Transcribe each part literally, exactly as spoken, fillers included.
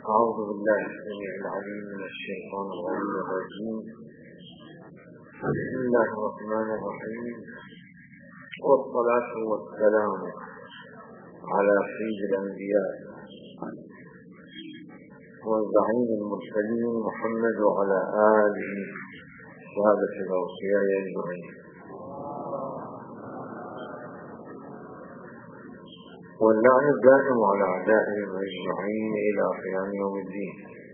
أعوذ بالله السميع العليم من الشيطان الرجيم. بسم الله الرحمن الرحيم، والصلاة والسلام على سيد الأنبياء والزعيم المرسلين محمد وعلى آله وصحبه الأوصياء أجمعين. واللعن الدائم على أعدائهم أجمعين إلى قيام يوم الدين.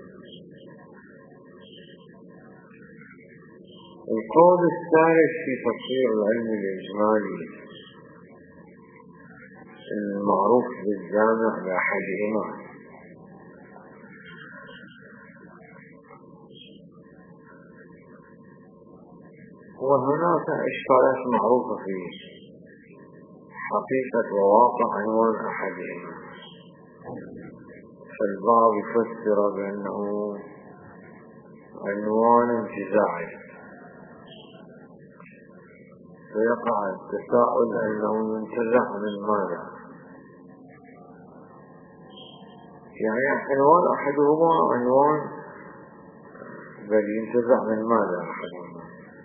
القول الثالث في تفسير العلم الإجمالي المعروف بالجامع لأحدهما، وهناك إشكالات معروفة فيه حقيقة وواقع عنوان أحدهما. فالبعض يفسر بأنه عنوان انتزاعي، فيقع التساؤل أنه ينتزع من ماذا؟ يعني عنوان أحدهما عنوان بل ينتزع من ماذا أحدهما؟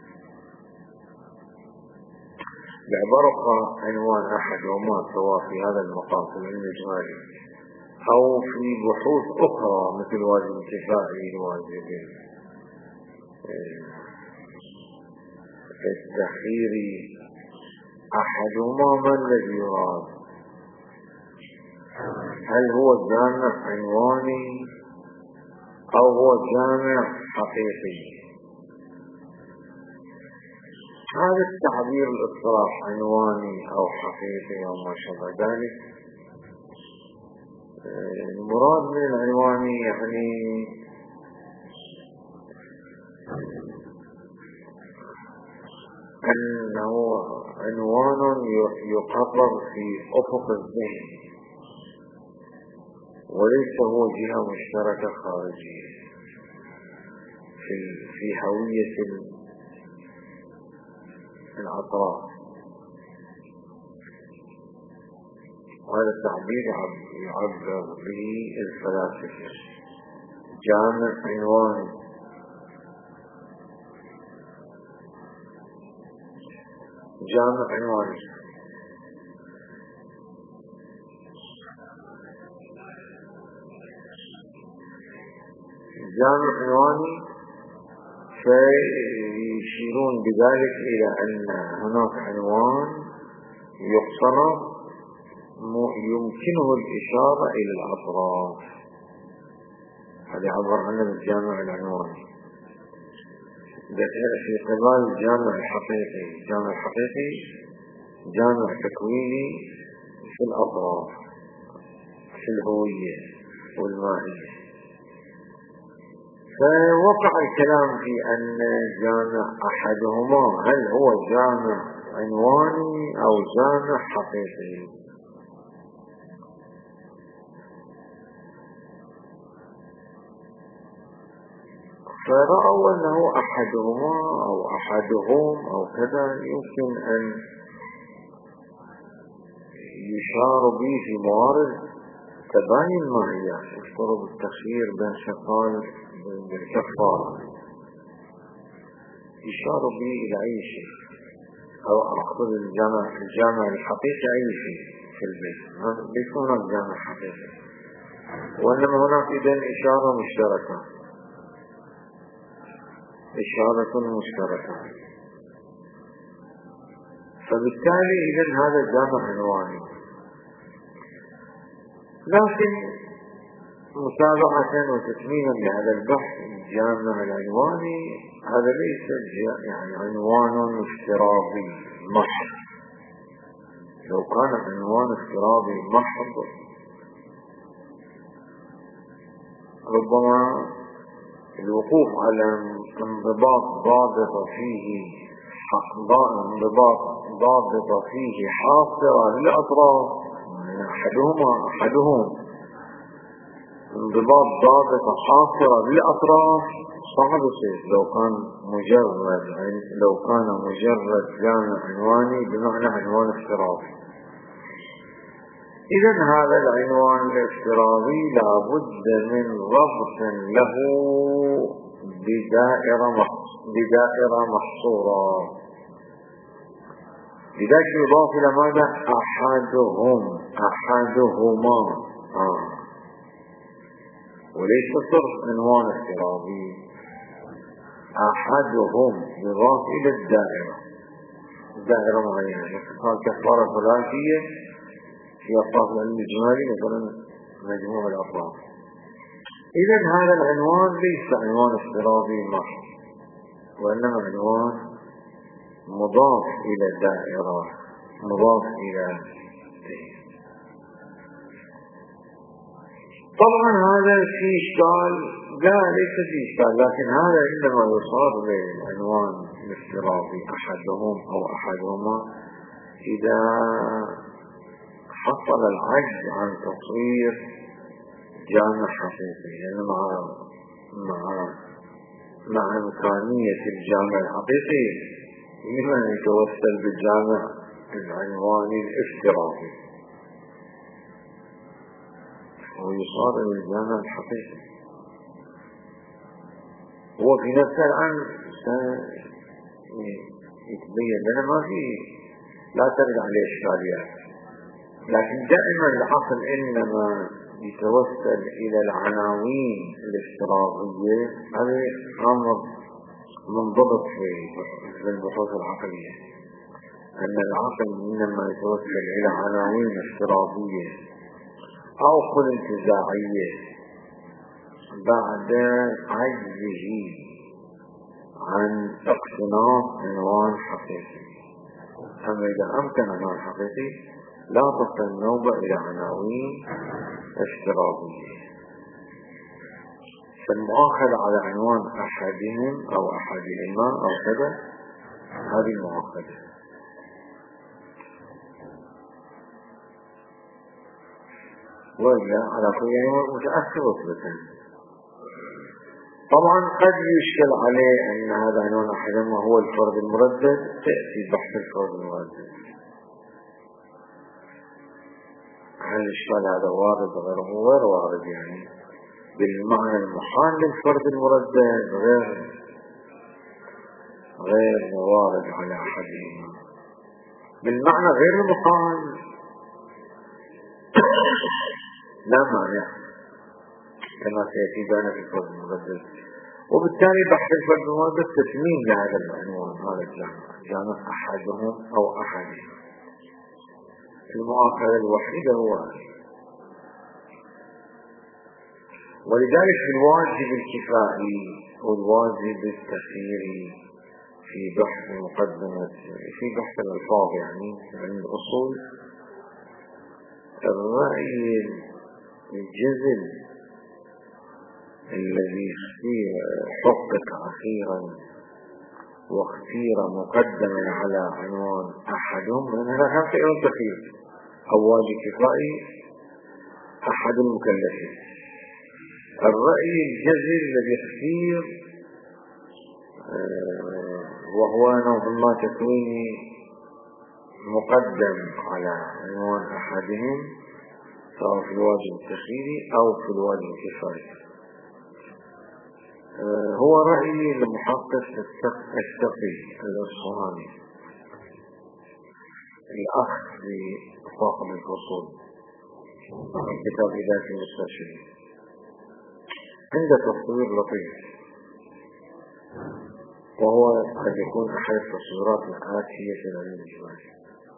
بعبارة عنوان أحدهما سواء في هذا المقام في العلم الإجمالي أو في بحوث أخرى مثل واجب انتفاعي واجب التحرير، أحدهما ما الذي يراد؟ هل هو جامع عنواني أو هو جامع حقيقي؟ هذا التعبير الاصطلاح عنواني أو حقيقي أو ما شابه ذلك، المراد من العنواني يعني أنه عنوان يقرر في أفق الذهن وليس هو جهة مشتركة خارجية في في هوية الأطراف. وهذا التعبير يعبر به الفلاسفة جامع عنواني. جامع عنواني جامع عنواني فيشيرون بذلك إلى أن هناك عنوان يقترب يمكنه الإشارة إلى الأطراف، هذا عبر عنه الجامع العنواني. في قبال الجامع الحقيقي، الجامع الحقيقي جامع تكويني في الأطراف في الهوية والماهية. فوقع الكلام في أن جامع أحدهما هل هو جامع عنواني أو جامع حقيقي. فرأوا أنه أحدهما أو أحدهم أو كذا يمكن أن يشار به في موارد تباين الماهيات، افترض التخيير بين شقال بالكفارة يشار به إلى أي شيء، أو أقصد الجامع الجامع الحقيقي أي شيء في البيت، ليس هناك جامع حقيقي وإنما هناك إذن إشارة مشتركة إشارة مشتركة. فبالتالي إذن هذا الجامع عنواني، لكن متابعة وتتميما لهذا البحث الجامع العنواني هذا ليس يعني عنوان افتراضي محض. لو كان عنوان افتراضي محض ربما الوقوف على انضباط ضابط فيه انضباط ضابط فيه حاصرة للأطراف، أحدهما أحدهم انضباط ضابط حاصرة للأطراف صعب شيء. لو كان مجرد لو كان مجرد جامع عنواني بمعنى عنوان افتراضي، إذن هذا العنوان الافتراضي لابد من ربط له بدائرة بدائرة محصورة، لذلك يضاف إلى ماذا؟ أحدهم أحدهما آه. وليس صرف عنوان افتراضي، أحدهم يضاف إلى الدائرة، دائرة معينة قال كفارة ثلاثية في أطراف العلم الإجمالي مثلا مجموع الأطراف. إذن هذا العنوان ليس عنوان افتراضي محض، وإنما عنوان مضاف إلى الدائرة، مضاف إلى الدائرة. طبعا هذا في إشكال، لا ليس في إشكال، لكن هذا عندما يصار للعنوان الافتراضي أحدهم أو أحدهما إذا حصل العجز عن تصوير جامع حقيقي، يعني مع مع مع إمكانية الجامع الحقيقي لمن يتوسل بالجامع العنواني الافتراضي ويصار للجامع الحقيقي. هو في نفس الآن يتبين لنا ما في، لا ترد عليه إشكاليات، لكن دائما العقل إنما يتوسل إلى العناوين الافتراضية، هذا أمر منضبط في البحوث العقلية، أن العقل إنما يتوسل إلى عناوين افتراضية أو قل انتزاعية بعد عجزه عن اقتناص عنوان حقيقي. أما إذا أمكن عنوان حقيقي لا تصل النوبة إلى عناوين افتراضية. فالمؤاخذة على عنوان أحدهم أو أحدهما أو كذا هذه المؤاخذة. وإلا على كل عنوان متأثر أصبتا. طبعا قد يشكل عليه أن هذا عنوان أحدهما هو الفرد المردد، تأتي بحث الفرد المردد. هل الإشكال هذا وارد غير غير وارد؟ يعني بالمعنى المحال للفرد المردد غير غير وارد على أحدهما، بالمعنى غير المحال لا مانع كما سيأتي بنا في الفرد المردد. وبالتالي بحث الفرد المردد تسمين لهذا العنوان، هذا الجامع جامع أحدهم أو أحدهم. المؤاخذة الوحيدة هو هذا. ولذلك في الواجب الكفائي والواجب التخييري في بحث مقدمة في بحث الألفاظ يعني عن الأصول، الرأي الجزل الذي حقق أخيرا واختير مقدما على عنوان أحدهم، من هذا خمسة إلى التخيير أو واجب كفائي أحد المكلفين. الرأي الجزل الذي اختير وهو نوع ما تكويني مقدم على عنوان أحدهم سواء في الواجب التخييري أو في الواجب الكفائي، هو رأي المحقق التقي الأصفهاني الأخ لصاحب الفصول في كتاب هداية المسترشدين، عنده تصوير لطيف، وهو قد يكون أحد التصويرات الآتية في العلم الإجمالي.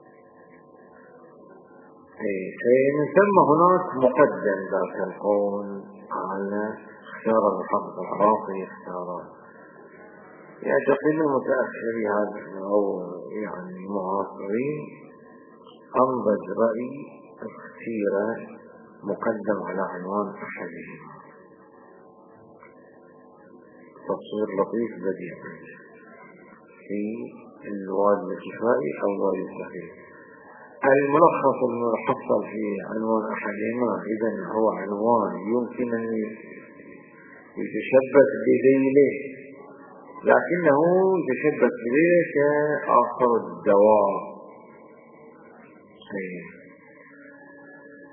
من ثم هناك مقدم ذاك القول على اختيار المحقق العراقي، اختيار يعتقد المتأخرين هذا أو يعني المعاصرين أنضج رأي اختيار مقدم على عنوان أحدهما، تصوير لطيف بديع في الواجب الكفائي أو الواجب التخييري. الملخص المحصل في عنوان أحدهما إذن هو عنوان يمكن أن يتشبث بذيله، لكنه يتشبث بذيله كآخر الدواء.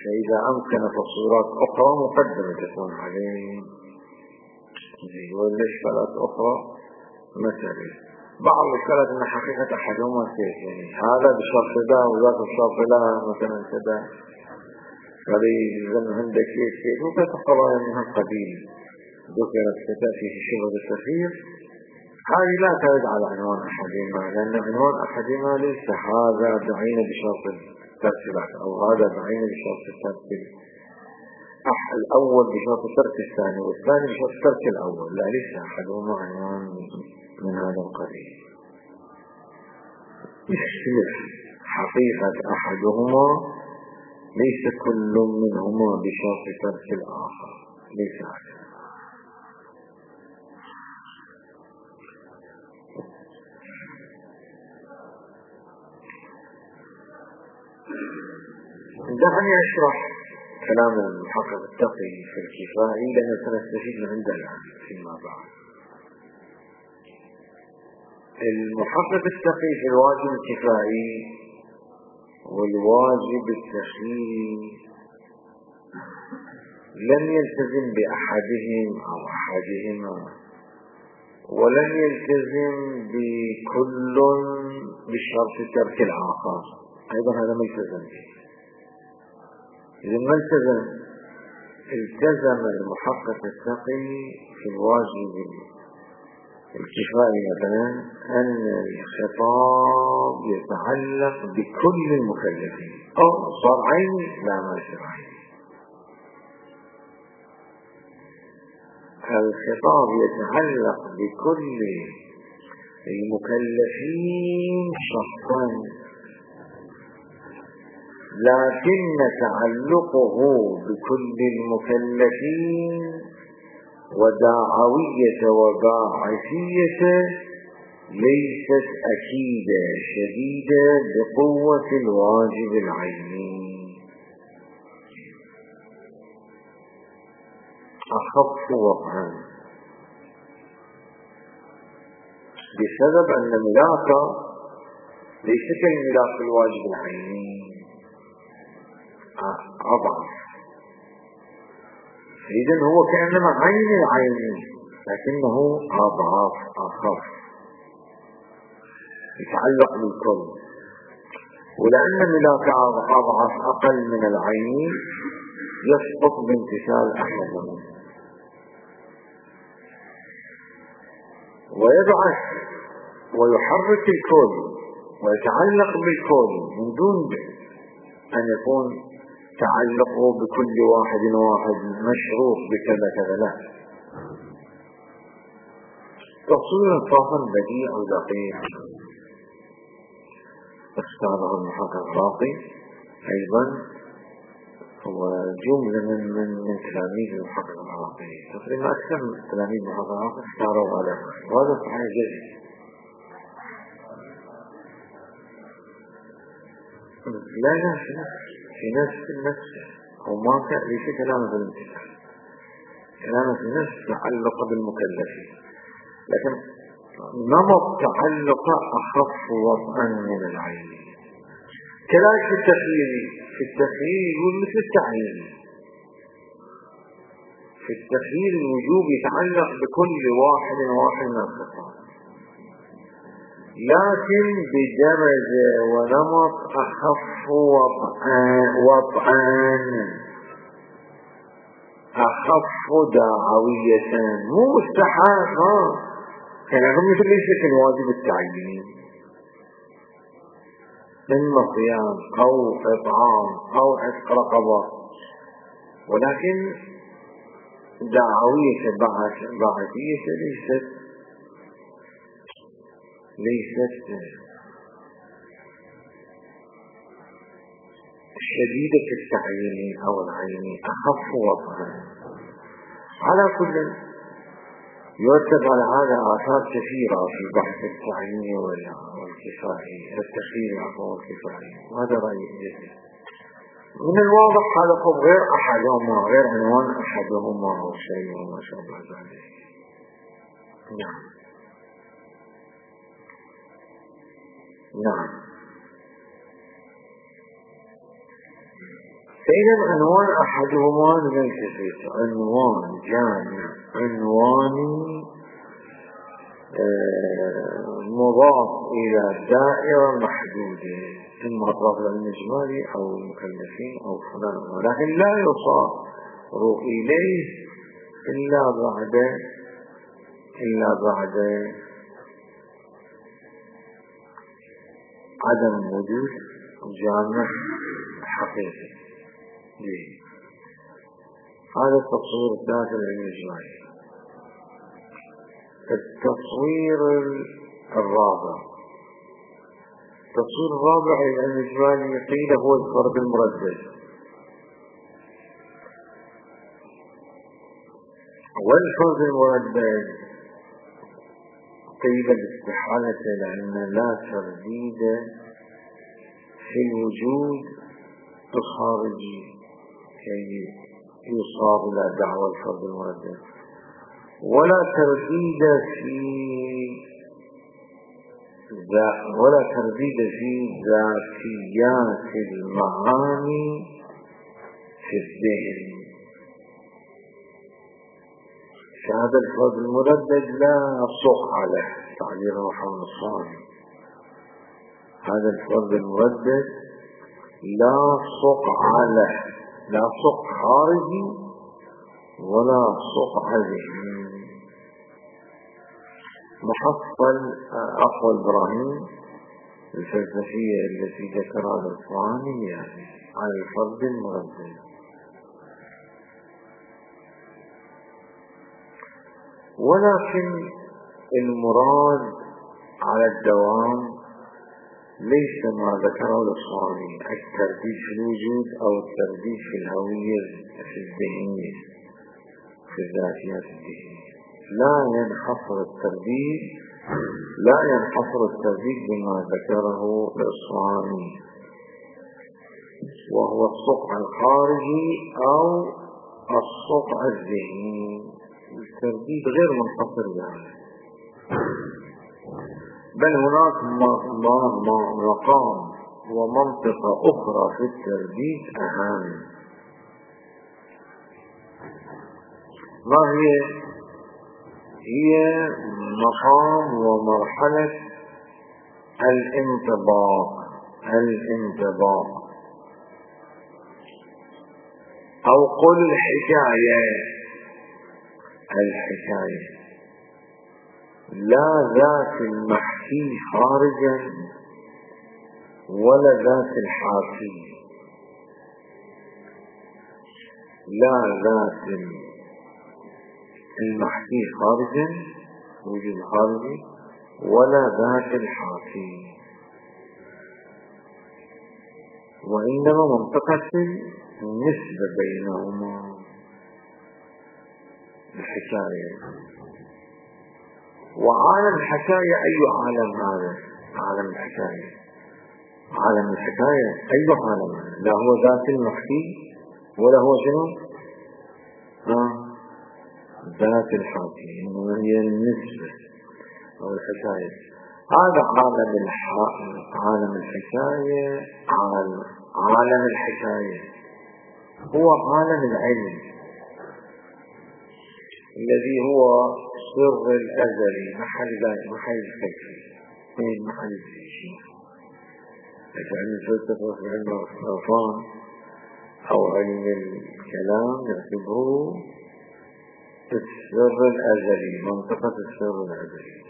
فإذا أمكن تصويرات أخرى مقدمة تكون عليه، ولا إشكالات أخرى مثلا بعض الإشكالات أن حقيقة أحدهما كيف، يعني هذا بشرط ده وذاك بشرط لا مثلا كذا، فليلزم عندك كيف كيف وتتقضى أنها قديم ذكرت فتأتي في شبه التخير. هذه لا ترد على عنوان أحدهما، لأن عنوان أحدهما ليس هذا دعين بشرط الترك أو هذا دعين بشرط الترك الأول بشرط ترك الثاني والثاني بشرط ترك الأول، لا ليس أحدهما عنوان من هذا القبيل. يختلف حقيقة أحدهما، ليس كل منهما بشرط ترك الآخر، ليس هذا. دعني أشرح كلام المحقق التقي في الكفائي لأن سنستفيد من عنده الآن فيما بعد. المحقق التقي في الواجب الكفائي والواجب التخييري لم يلتزم بأحدهم أو أحدهما، ولم يلتزم بكل بشرط ترك الآخر، أيضا هذا ما يلتزم به. إذا ما التزم التزم المحقق التقي في الواجب الكفائي مثلا أن الخطاب يتعلق بكل المكلفين، أو صار عيني لا ما يصير عيني. الخطاب يتعلق بكل المكلفين شخصا، لكن تعلقه بكل المكلفين وداعوية وباعثية ليست أكيدة شديدة بقوة الواجب العيني، أخف وضعا، بسبب أن ملاكه ليس كالملاك الواجب العيني، أضعف. إذن هو كأنما عين العين لكنه أضعف أخف، يتعلق بالكل، ولأن ملاك أضعف أقل من العين يسقط بامتثال أحدهم ويبعث ويحرك الكل ويتعلق بالكل من دون أن يكون تعلقه بكل واحد واحد مشروط بكذا كذا، لا. تصوير فاضل بديع ودقيق اختاره المحقق الراقي، أيضا هو جملة من من من تلاميذ المحقق الراقي، تقريبا أكثر من تلاميذ المحقق الراقي اختاروا هذا، وهذا صحيح جيد. لا لا في نفس في نفس النفس هو ما كان ليس كلامه في الامتثال، كلامه في نفس تعلق بالمكلفين، لكن نمط تعلق أخف وضعا من العين. كذلك في التخيير، في التخيير يقول مثل التعيين، في التخيير الوجوب يتعلق بكل واحد واحد من الخطاب، لكن بدرجة ونمط أخف وضعا، أخف داعوية، مو مستحال ها، يعني مثل ليس الواجب التعييني، إما صيام أو إطعام أو عتق رقبة، ولكن داعوية باعثية ليست ليست شديدة التعيين أو العين، أخف وضعا. على كل يرتب على هذا آثار كثيرة في بحث التعيين والكفائي، التخيير والكفائي، وهذا رأيي جديد. من الواضح هذا خب غير أحدهما، غير عنوان أحدهما أو شيء وما شابه ذلك. نعم نعم فإذا عنوان أحدهما ليس عنوان جامع عنواني مضاف إلى دائرة محدودة ثم أطراف الإجمالي أو المكلفين أو فلان، ولكن لا يصار إليه إلا بعد إلا بعد عدم وجود جامع حقيقي. هذا التصوير الداخل الإجمالي. التصوير الرابع التصوير الرابع الإجمالي قيل هو الفرد المردد، والفرد المردد قيل باستحالة لأن لا ترديد في الوجود الخارجي كي يصاب إلى دعوى الفرد المردد، ولا ترديد في ولا ترديد في ذاتيات المعاني في الذهن. فهذا الفرد المردد لا صقع له تعبير محمد الصالح. هذا الفرد المردد لا صقع له، لا صقع خارجي ولا صقع ذهني. محصل أقوى إبراهيم الفلسفية التي ذكرها الإخواني يعني على الفرد المردد. ولكن المراد على الدوام ليس ما ذكره الإخواني الترديد في الوجود أو الترديد في الهوية في الذهنية في الذاتيات الذهنية. لا ينحصر الترديد لا ينحصر الترديد بما ذكره الإخواني وهو الصقع الخارجي أو الصقع الذهني. الترديد غير منحصر يعني، بل هناك مقام ومنطقة أخرى في الترديد أهم. ما هي؟ هي مقام ومرحلة الانطباق الانطباق أو قل الحكاية الحكاية لا ذات المحكي خارجا ولا ذات الحاكي، لا ذات المحكي خارجا وجود خارجي ولا ذات الحاكي، وإنما منطقة النسبة بينهما الحكاية. وعالم الحكاية أي عالم هذا؟ عالم الحكاية عالم الحكاية أي عالم؟ لا هو ذات المحكي ولا هو شنو؟ آه. ذات الحاكي إنما هي النسبة أو الحكاية. هذا عالم عالم الحكاية عالم عالم الحكاية هو عالم العلم الذي هو سر الأزلي محل محل الفكر من محل الشيء. علم الفلسفة في علم العرفان أو علم الكلام يعتبروه السر الأزلي، منطقة السر الأزلي.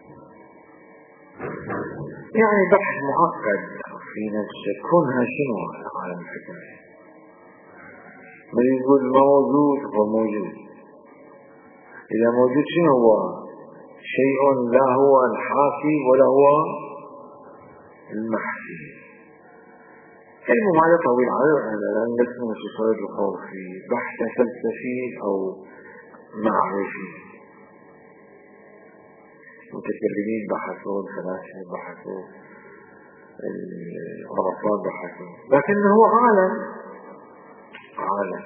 يعني بحث معقد في نفسه كونها شنو عالم الحكاية. من يقول موجود فموجود، إذا موجود شنو هو؟ شيء لا هو الحاكي ولا هو المحكي. علم هذا طويل على أن نسمه في صيد القول في بحث فلسفي أو معرفي. المتكلمين بحثوا، الفلاسفة بحثوا، العرفاء بحثوا، لكنه عالم عالم.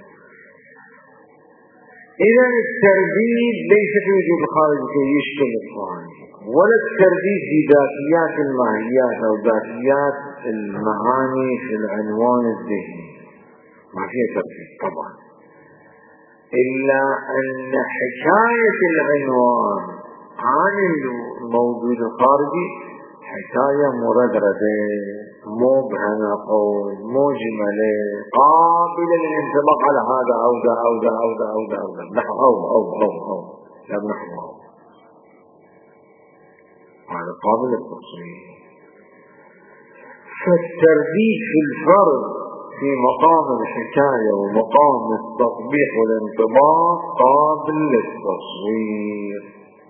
إذا الترديد ليس في وجود الخارج كي يشكل الخارج، ولا الترديد في ذاتيات الماهيات أو ذاتيات المعاني في العنوان الذهني، ما فيها ترتيب طبعا، إلا أن حكاية العنوان عن الموجود الخارجي حكاية مردردة مبهمة قول مجملة قابلة للانطباق على هذا أو ذا أو ذا أو ذا أو ذا أو ذا نحو أو أو أو أو لا نحو أو هذا قابل للتصوير. فالترديد في الفرد في مقام الحكاية ومقام التطبيق والانطباق قابل للتصوير،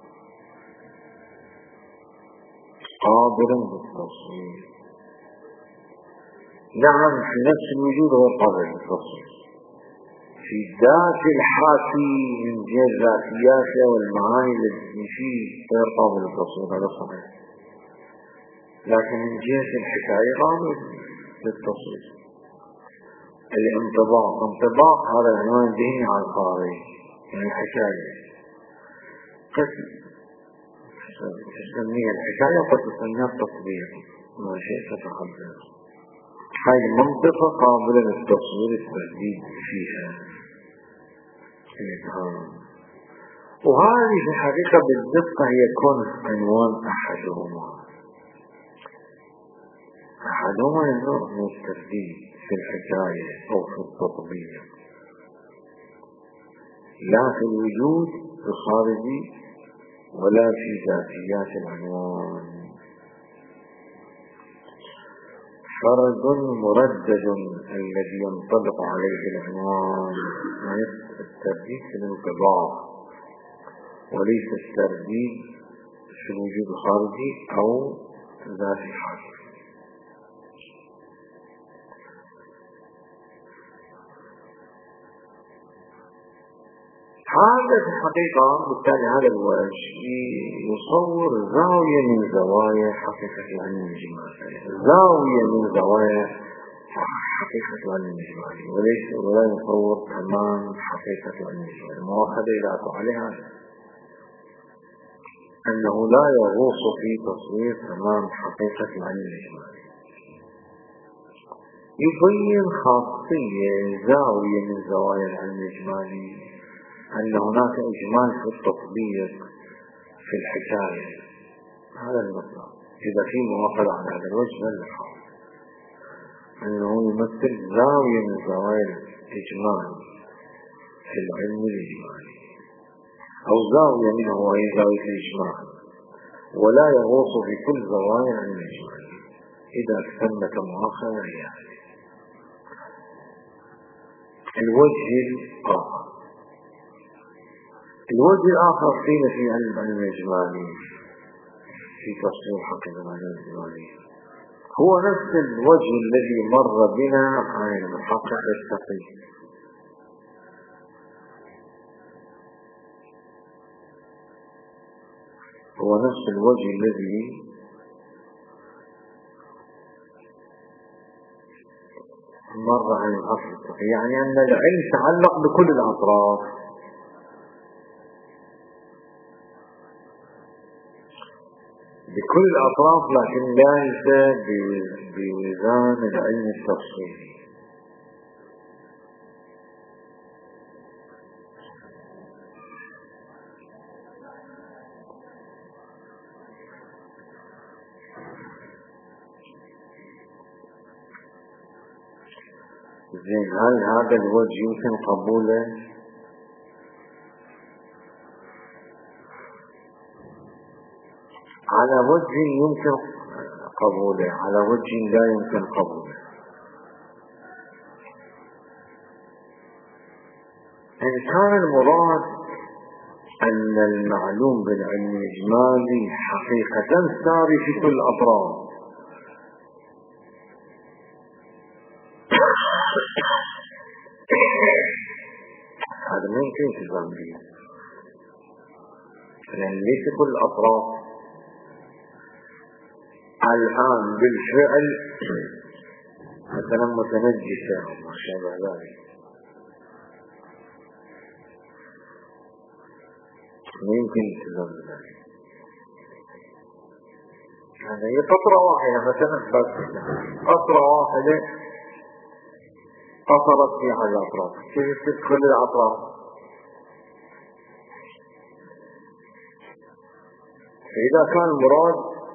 قابل للتصوير. نعم في نفس الوجود هو قابل للتصوير، في ذات الحاكي من جهة ذاتياته والمعاني التي فيه غير قابل للتصوير، هذا صحيح، لكن من جهة الحكاية قابل للتصوير. الانطباق انطباق هذا العنوان الذهني على الخارج يعني الحكاية، قد تسميها الحكاية وقد تسميها التصوير ما شئت تقبل. هذه المنطقة قابلة للتصوير الترديد فيها الإبهام، وهذه في الحقيقة بالدقة هي كون عنوان أحدهما أحدهما النوع من الترديد في الحكاية أو في التطبيق، لا في الوجود الخارجي ولا في ذاتيات العنوان. فرد مردد الذي ينطبق عليه العنوان، يعني الترديد في الانطباق وليس الترديد في الوجود الخارجي أو ذات الحاجة. هذا في الحقيقة بالتالي هذا الوجه يصور زاوية من زوايا حقيقة العلم الإجمالي، زاوية من زوايا حقيقة العلم الإجمالي، وليس ولا يصور تمام حقيقة العلم الإجمالي. مؤخذة إلى عليها أنه لا يغوص في تصوير تمام حقيقة العلم الإجمالي، يبين خاصية زاوية من زوايا العلم الإجمالي، أن هناك إجمال في التطبيق في الحكاية. هذا المطلب إذا في موافقة على هذا الوجه للحال أنه يمثل زاوية من زوايا الإجمال في العلم الإجمالي، أو زاوية منه وهي زاوية الإجمال، ولا يغوص في كل زوايا العلم الإجمالي إذا ثمة مؤاخذة يعني. الوجه الآخر الوجه الآخر قيل في علم العلم الإجمالي في تصوير حقيقة العلم الإجمالي هو نفس الوجه الذي مر بنا عن المحقق التقي، هو نفس الوجه الذي مر عن المحقق التقي، يعني أن العلم يتعلق بكل الأطراف، بكل الأطراف، لكن ليس بوزان العلم التفصيلي. زين، هل هذا الوجه يمكن قبوله؟ على وجه يمكن قبوله، على وجه لا يمكن قبوله. إن كان المراد أن المعلوم بالعلم الإجمالي حقيقة ساري في كل الأطراف، هذا ما يمكن التزام به، لأن ليس كل الأطراف الآن بالفعل مثلا متنجسة وما شابه ذلك، ما يمكن التزام بذلك. هذا هي قطرة واحدة مثلا، بس قطرة واحدة قصرت في أحد الأطراف كيف تدخل الأطراف؟ فإذا كان مراد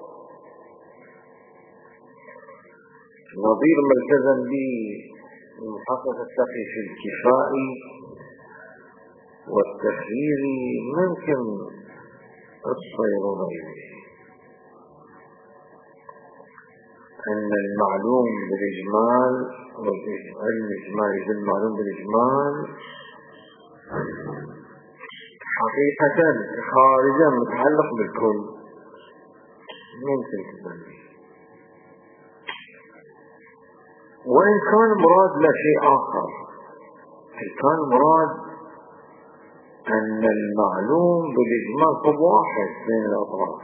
نظير ما التزم به المحقق التقي في الكفائي والتخييري ممكن الصير غيره أن المعلوم بالإجمال والعلم الإجمالي بالمعلوم بالإجمال حقيقة خارجا متعلق بالكل ممكن تبني، وإن كان مراد لا شيء آخر. إن كان مراد أن المعلوم بالإجمال طب واحد بين الأطراف،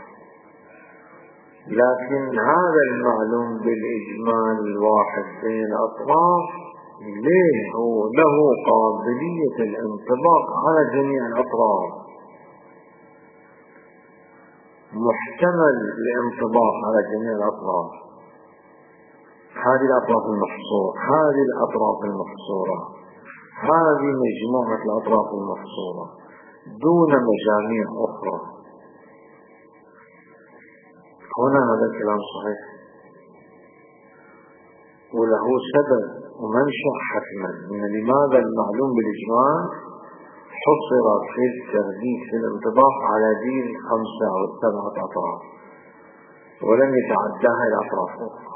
لكن هذا المعلوم بالإجمال الواحد بين الأطراف ليه هو له قابلية الانطباق على جميع الأطراف، محتمل الانطباق على جميع الأطراف. هذه الأطراف المحصورة هذه الأطراف المحصورة هذه مجموعة الأطراف المحصورة دون مجاميع أخرى. هنا هذا الكلام صحيح وله سبب ومنشأ حتما من لماذا المعلوم بالإجمال حصر في الترديد في الانطباق على دين خمسة أو سبعة أطراف ولم يتعداها إلى أطراف أخرى.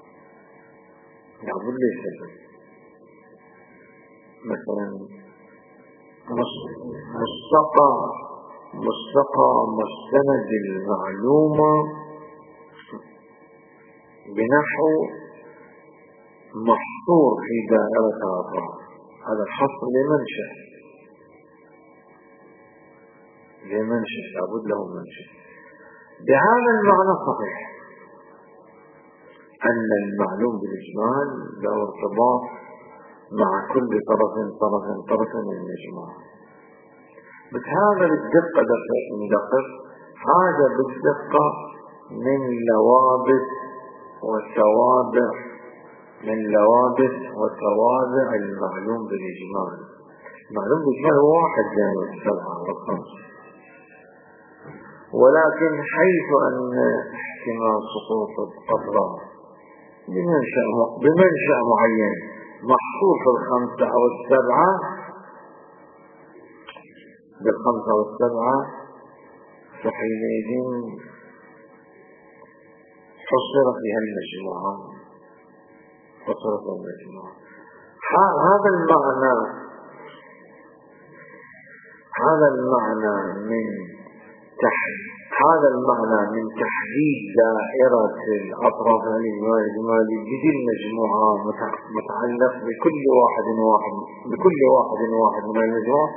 يقول لي سبب مثلا مستقى مستقى مستند المعلومة بنحو محصور في دائرة الأطراف. هذا الحصر لمنشأ لمنشأ لابد له منشأ. بهذا المعنى صحيح أن المعلوم بالإجمال له ارتباط مع كل طرف طرف طرف من الإجمال، بس هذا بالدقة دقيق مدقق هذا بالدقة من لوابس وتوابع من لوابس وتوابع المعلوم بالإجمال. المعلوم بالإجمال هو واحد جانب السبعة والخمسة، ولكن حيث أن احتمال سقوط الأطراف بمنشأ بمنشأ معين محصور في الخمسة أو السبعة بالخمسة أو السبعة فحينئذ حصر فيها المجموعة حصر فيها المجموعة. هذا المعنى هذا المعنى من تحديد هذا المعنى من تحديد دائرة الأطراف الإجمالي بذي المجموعة متعلق بكل واحد واحد بكل واحد واحد من المجموعة.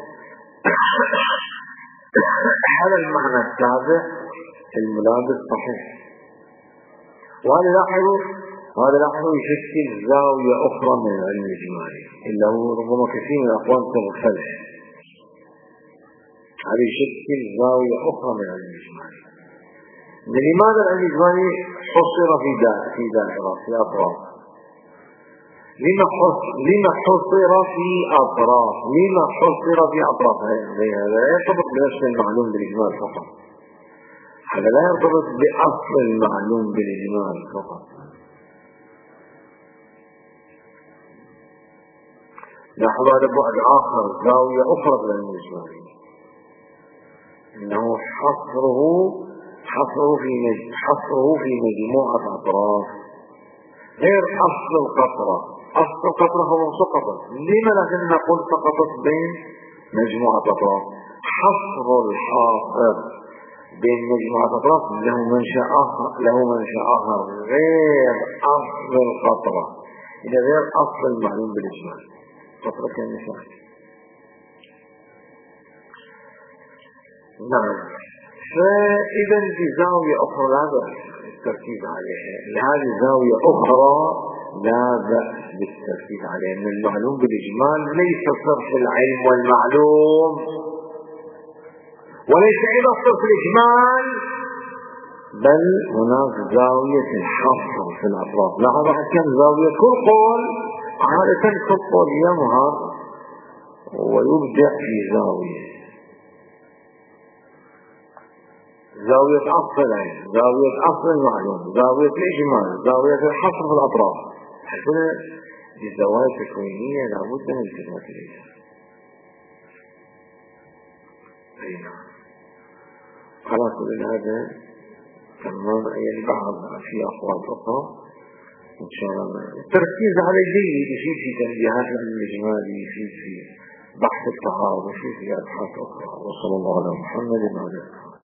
هذا المعنى التابع الملابس صحيح، وهذا لاحظوا وهذا لاحظوا يشكل زاوية أخرى من العلم الإجمالي إلا هو ربما كثير من الأقوال تغفله. هذا يشكل زاوية أخرى من العلم الإجمالي. لماذا العلم الإجمالي حصر في دائرة في دائرة في أطراف؟ لما حصر لما حصر في أطراف لما حصر في أطراف هذا لا يرتبط بنفس المعلوم بالإجمال فقط، هذا لا يرتبط بأصل المعلوم بالإجمال فقط. نحو هذا بعد آخر زاوية أخرى من العلم الإجمالي إنه حصره حصره في حصره في مجموعة أطراف غير أصل القطرة. أصل القطرة هو سقطت، لما لكن نقول سقطت بين مجموعة أطراف؟ حصر الحاصر بين مجموعة أطراف له منشأ آخر له منشأ آخر غير أصل القطرة، إذا غير أصل المعلوم بالإجمال. قطرة كالمثال. نعم. فإذا في زاوية أخرى لا بأس بالتركيز عليها، لهذه زاوية أخرى لا بأس بالتركيز عليها أن المعلوم بالإجمال ليس صرف العلم والمعلوم، وليس أيضا صرف الإجمال، بل هناك زاوية الحصر في الأطراف. لاحظوا كم زاوية كل قول عادة الخطة يمهر ويبدأ في زاوية زاوية أصل العين، زاوية أصل المعلوم، زاوية الإجمال، زاوية الحصر في الأطراف. هنا الزوايا التكوينية لابد من التفات إليها. أي نعم. على كل هذا تمام. يعني بعض في أقوال أخرى إن شاء الله التركيز على جيد يفيد في تنبيهات العلم الإجمالي، يفيد في بحث التعارض، يفيد في أبحاث أخرى. وصلى الله على محمد وعلى آله.